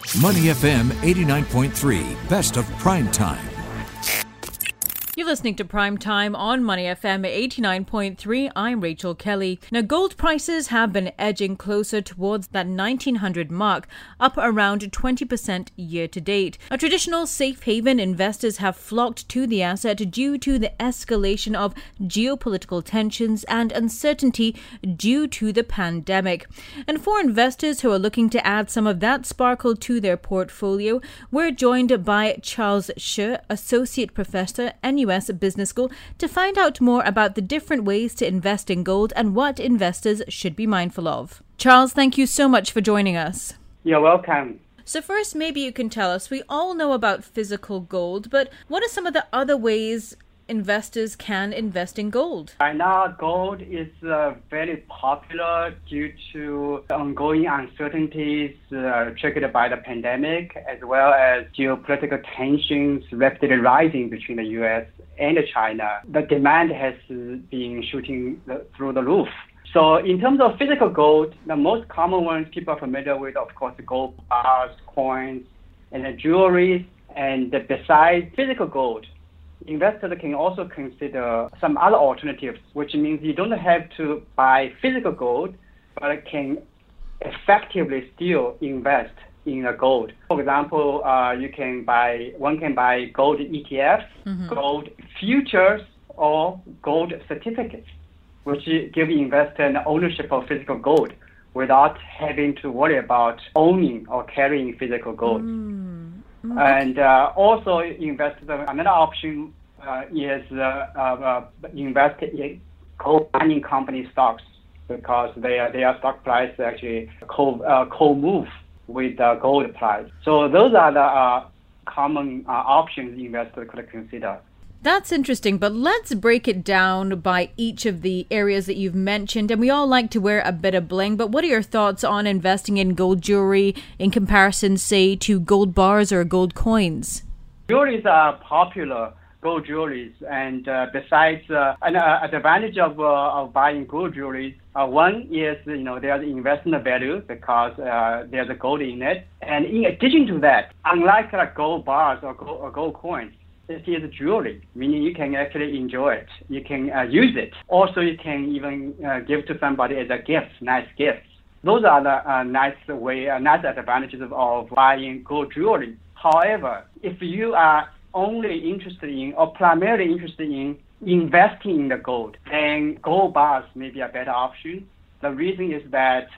Money FM 89.3, best of prime time. You're listening to Prime Time on Money FM 89.3. I'm Rachel Kelly. Now, gold prices have been edging closer towards that 1900 mark, up around 20% year to date. Now, traditional safe haven investors have flocked to the asset due to the escalation of geopolitical tensions and uncertainty due to the pandemic. And for investors who are looking to add some of that sparkle to their portfolio, we're joined by Charles Shi, Associate Professor, NUS Business School, to find out more about the different ways to invest in gold and what investors should be mindful of. Charles, thank you so much for joining us. You're welcome. So first, maybe you can tell us, we all know about physical gold, but what are some of the other ways investors can invest in gold? Right now, gold is very popular due to ongoing uncertainties triggered by the pandemic, as well as geopolitical tensions rapidly rising between the U.S. and China. The demand has been shooting through the roof. So in terms of physical gold, the most common ones people are familiar with, of course, gold bars, coins, and jewelry. And besides physical gold, investors can also consider some other alternatives, which means you don't have to buy physical gold, but can effectively still invest in a gold. For example, one can buy gold ETFs, gold futures, or gold certificates, which give investors an ownership of physical gold without having to worry about owning or carrying physical gold. And also, investors, another option is invest in gold mining company stocks, because their stock price actually co-move with the gold price. So those are the common options investors could consider. That's interesting, but let's break it down by each of the areas that you've mentioned. And we all like to wear a bit of bling, but what are your thoughts on investing in gold jewelry in comparison, say, to gold bars or gold coins? Jewelries are popular, gold jewelries, and besides, an advantage of buying gold jewelries, one is, there's investment value because there's a gold in it. And in addition to that, unlike gold bars or gold coins, it is jewelry, meaning you can actually enjoy it. You can use it. Also, you can even give to somebody as a gift, nice gifts. Those are the nice advantages of buying gold jewelry. However, if you are only interested in or primarily interested in investing in the gold, then gold bars may be a better option. The reason is that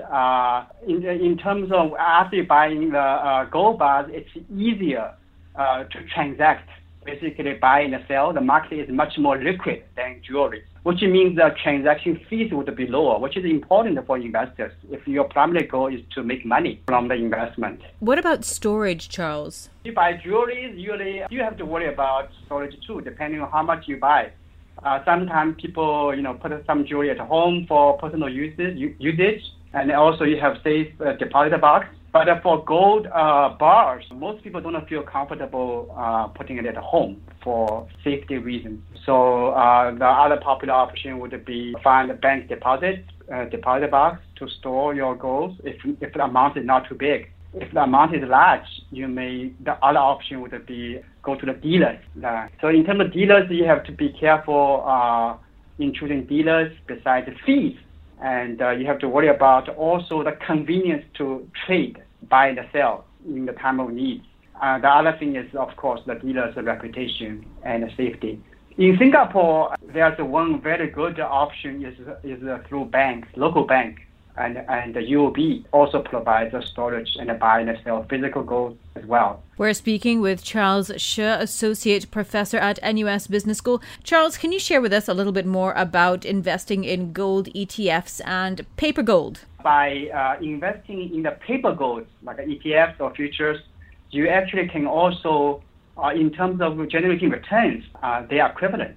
in terms of after buying the gold bars, it's easier to transact. Basically, buy and sell. The market is much more liquid than jewelry, which means the transaction fees would be lower, which is important for investors if your primary goal is to make money from the investment. What about storage, Charles? If you buy jewelry, usually you have to worry about storage too, depending on how much you buy. Sometimes people, put some jewelry at home for personal usage, and also you have safe deposit box. But for gold bars, most people don't feel comfortable putting it at home for safety reasons. So the other popular option would be find a bank deposit box to store your gold if the amount is not too big. If the amount is large, the other option would be go to the dealers. So in terms of dealers, you have to be careful in choosing dealers besides the fees. And you have to worry about also the convenience to trade, buy and sell in the time of need. The other thing is, of course, the dealer's reputation and safety. In Singapore, there's one very good option is through banks, local bank, and the UOB also provides a storage and a buy and sell physical gold as well. We're speaking with Charles Shi, Associate Professor at NUS Business School. Charles, can you share with us a little bit more about investing in gold ETFs and paper gold? By investing in the paper gold, like ETFs or futures, you actually can also, in terms of generating returns, they are equivalent.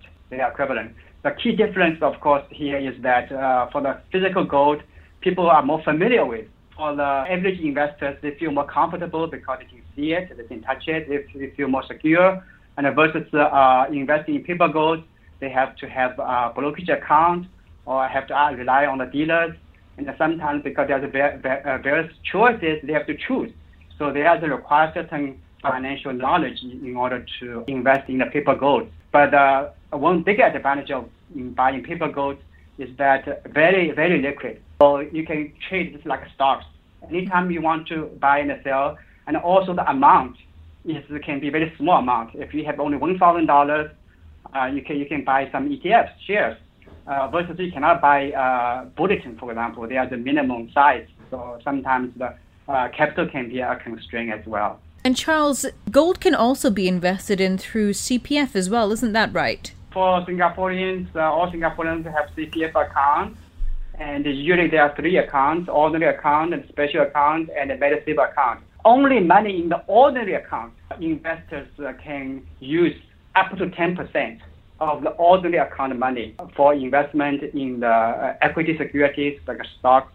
The key difference, of course, here is that for the physical gold, people are more familiar with. For the average investors, they feel more comfortable because they can see it, they can touch it, they feel more secure. And versus investing in paper gold, they have to have a brokerage account or have to rely on the dealers. And sometimes because there's various choices, they have to choose. So they have to require certain financial knowledge in order to invest in the paper gold. But one big advantage of buying paper gold is that very, very liquid. So you can trade it like stocks. Anytime you want to buy and sell, and also the amount can be very small amount. If you have only $1,000, you can buy some ETFs, shares, versus you cannot buy bulletin, for example. They are the minimum size. So sometimes the capital can be a constraint as well. And Charles, gold can also be invested in through CPF as well, isn't that right? For Singaporeans, all Singaporeans have CPF accounts, and usually there are 3 accounts: ordinary account, and special account, and a MediSave account. Only money in the ordinary account, investors can use up to 10% of the ordinary account money for investment in the equity securities like stocks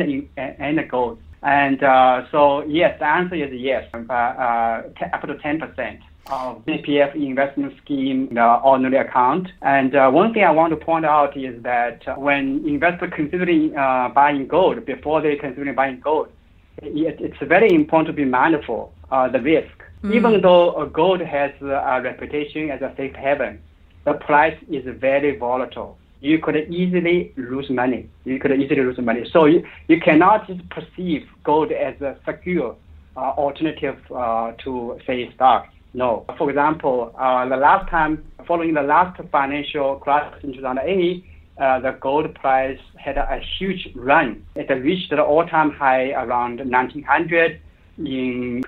and gold. And so, yes, the answer is yes, up to 10% of CPF investment scheme in the ordinary account. And one thing I want to point out is that when investors considering buying gold, before they consider buying gold, it's very important to be mindful of the risk. Even though gold has a reputation as a safe haven, the price is very volatile. You could easily lose money. So you cannot just perceive gold as a secure alternative to, say, stocks. No. For example, following the last financial crisis in 2008, the gold price had a huge run. It reached the all-time high around 1900 in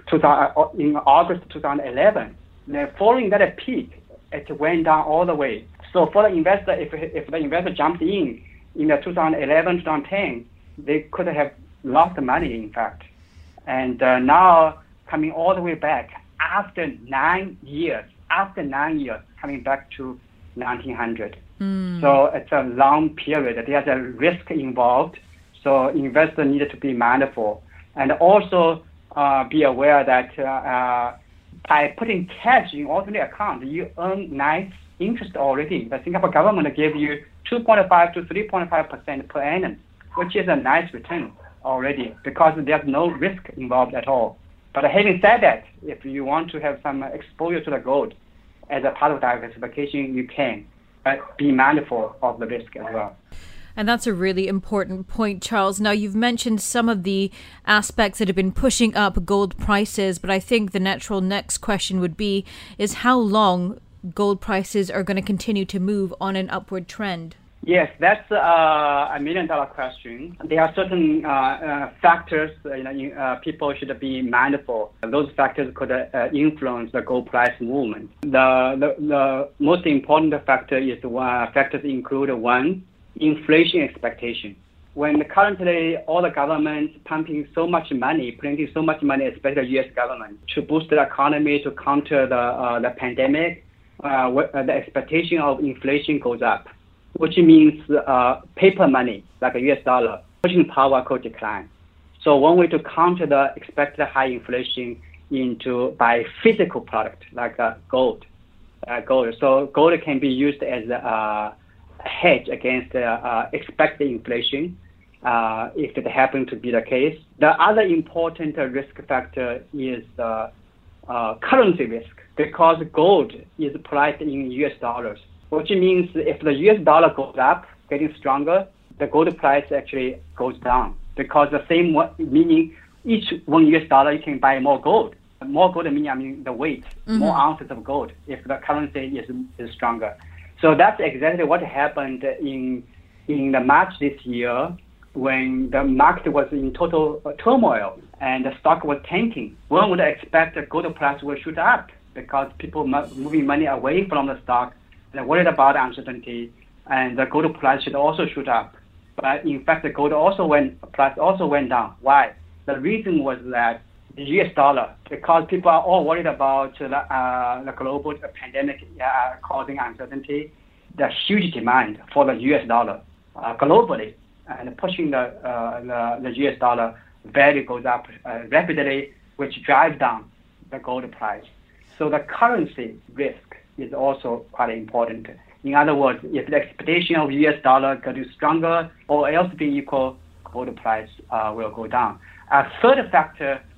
August 2011. Then following that peak, it went down all the way. So for the investor, if the investor jumped in the 2011, 2010, they could have lost money, in fact. And now coming all the way back after 9 years, coming back to 1900. So it's a long period. There's a risk involved. So investors need to be mindful. And also be aware that by putting cash in ordinary account, you earn nice interest already. The Singapore government gave you 2.5 to 3.5% per annum, which is a nice return already because there's no risk involved at all. But having said that, if you want to have some exposure to the gold as a part of diversification, you can, but be mindful of the risk as well. And that's a really important point, Charles. Now, you've mentioned some of the aspects that have been pushing up gold prices, but I think the natural next question would be is how long gold prices are going to continue to move on an upward trend? Yes, that's a $1 million question. There are certain factors people should be mindful. Those factors could influence the gold price movement. The most important factors include one, inflation expectation. When currently all the governments pumping so much money, printing so much money, especially the U.S. government, to boost the economy, to counter the pandemic, the expectation of inflation goes up, which means paper money, like a U.S. dollar, purchasing power could decline. So one way to counter the expected high inflation by physical product, like gold. So gold can be used as a hedge against expected inflation, if it happens to be the case. The other important risk factor is currency risk, because gold is priced in U.S. dollars, which means if the U.S. dollar goes up, getting stronger, the gold price actually goes down, because the same meaning each $1 US you can buy more gold. More gold meaning the weight, more ounces of gold if the currency is stronger. So that's exactly what happened in the March this year when the market was in total turmoil and the stock was tanking. One would expect the gold price will shoot up because people moving money away from the stock and worried about uncertainty, and the gold price should also shoot up. But in fact, the gold price also went down. Why? The reason was that the U.S. dollar, because people are all worried about the global pandemic causing uncertainty, the huge demand for the U.S. dollar globally, and pushing the U.S. dollar value goes up rapidly, which drives down the gold price. So the currency risk is also quite important. In other words, if the expectation of U.S. dollar getting stronger or else being equal, gold price will go down. A third factor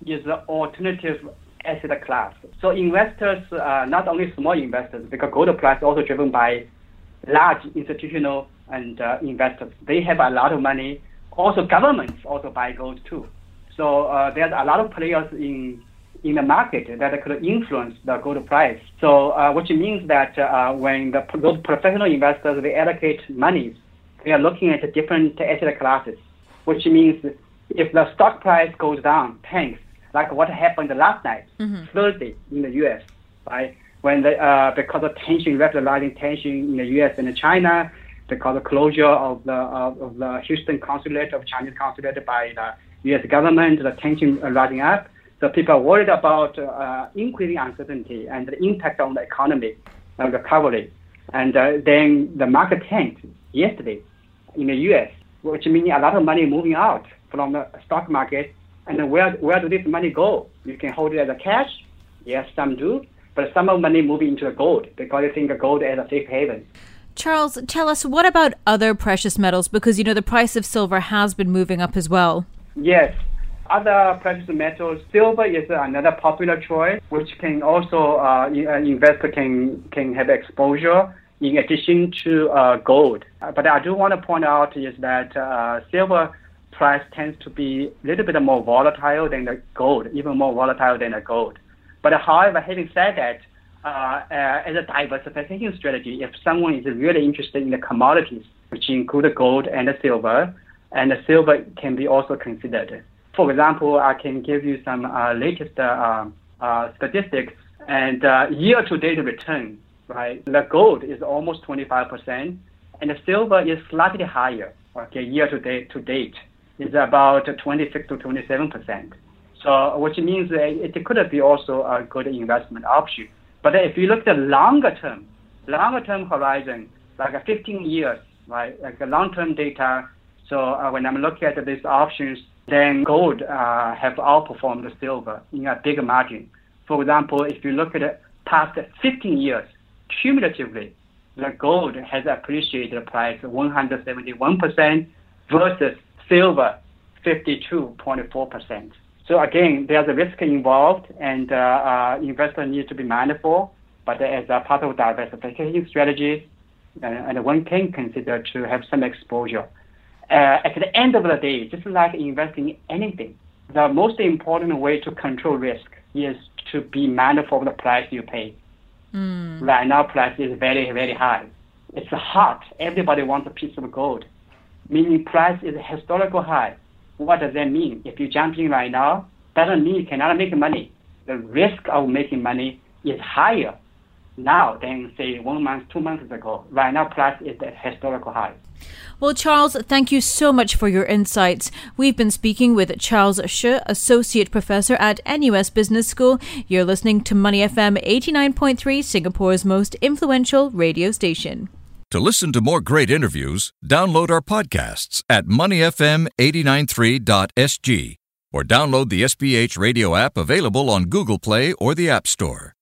is an alternative asset class. So investors, not only small investors, because gold price is also driven by large institutional and investors. They have a lot of money. Also, governments also buy gold too. So there's a lot of players in the market that could influence the gold price. So which means that when those professional investors, they allocate money, they are looking at different asset classes, which means if the stock price goes down, tanks, like what happened last night, Thursday in the U.S., right? When because of tension, rapid rising tension in the U.S. and China, because of closure of the Houston consulate, of Chinese consulate by the U.S. government, the tension rising up. So people are worried about increasing uncertainty and the impact on the economy recovery. And then the market tanked yesterday in the U.S., which means a lot of money moving out from the stock market. And where do this money go? You can hold it as a cash. Yes, some do. But some of money moving into the gold because they think gold is a safe haven. Charles, tell us, what about other precious metals? Because, the price of silver has been moving up as well. Yes. Other precious metals, silver is another popular choice, which can also, investor can have exposure in addition to gold. But I do want to point out is that silver price tends to be a little bit more volatile than the gold, even more volatile than the gold. But however, having said that, as a diversification strategy, if someone is really interested in the commodities, which include the gold and the silver can be also considered. For example, I can give you some latest statistics and year-to-date return. Right, the gold is almost 25%, and the silver is slightly higher. Okay, year-to-date is about 26 to 27%. So, which means it could be also a good investment option. But if you look at the longer term horizon, like 15 years, right, like the long-term data. So when I'm looking at these options, then gold have outperformed the silver in a big margin. For example, if you look at the past 15 years, cumulatively, the gold has appreciated the price 171% versus silver 52.4%. So again, there's a risk involved, and investors need to be mindful. But as a part of diversification strategy, and one can consider to have some exposure. At the end of the day, just like investing in anything, the most important way to control risk is to be mindful of the price you pay. Right now, price is very, very high. It's hot. Everybody wants a piece of gold, meaning price is a historical high. What does that mean? If you jump in right now, doesn't mean you cannot make money. The risk of making money is higher now than, say, 1 month, 2 months ago. Right now, price is at historical high. Well, Charles, thank you so much for your insights. We've been speaking with Charles Shi, Associate Professor at NUS Business School. You're listening to Money FM 89.3, Singapore's most influential radio station. To listen to more great interviews, download our podcasts at moneyfm893.sg or download the SPH radio app available on Google Play or the App Store.